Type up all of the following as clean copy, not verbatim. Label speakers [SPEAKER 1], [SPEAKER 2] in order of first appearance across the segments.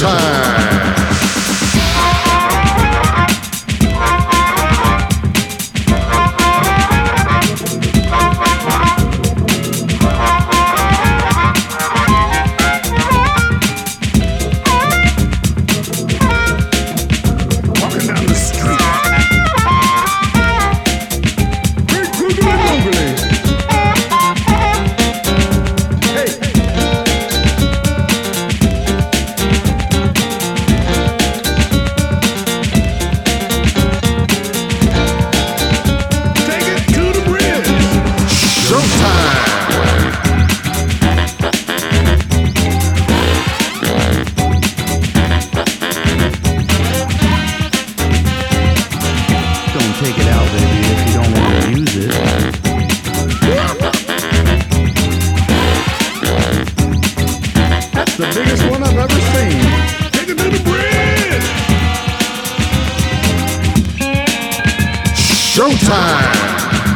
[SPEAKER 1] Showtime!
[SPEAKER 2] Take it out, baby, if you don't want to use it.
[SPEAKER 3] That's the biggest one I've ever seen. Take it to the bridge!
[SPEAKER 1] Showtime!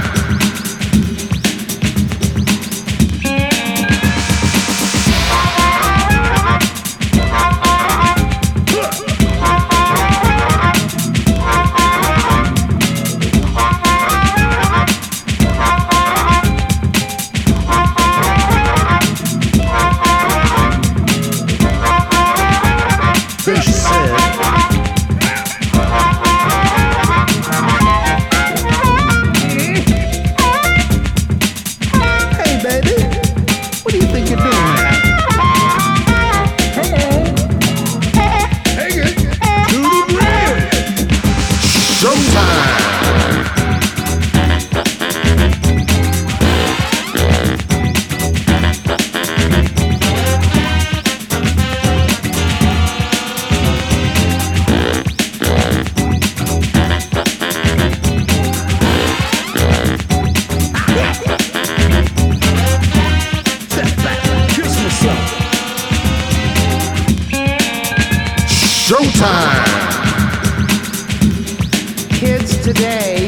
[SPEAKER 2] Fish said, "Hey, baby, what do you think you're doing there?"
[SPEAKER 3] Come on! Take it to the bridge!
[SPEAKER 1] Showtime! Showtime!
[SPEAKER 2] Kids today.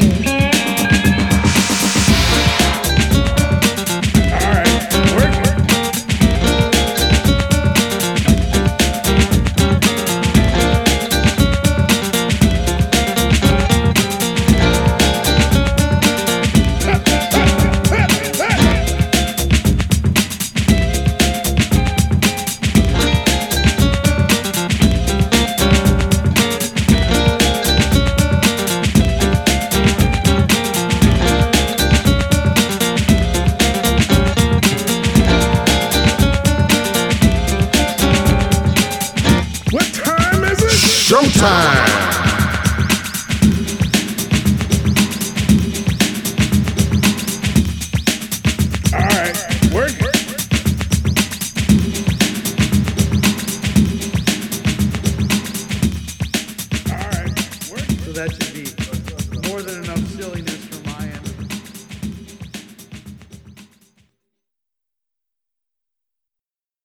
[SPEAKER 1] Showtime!
[SPEAKER 3] All right, work it. All right, work it.
[SPEAKER 2] So that should be more than enough silliness.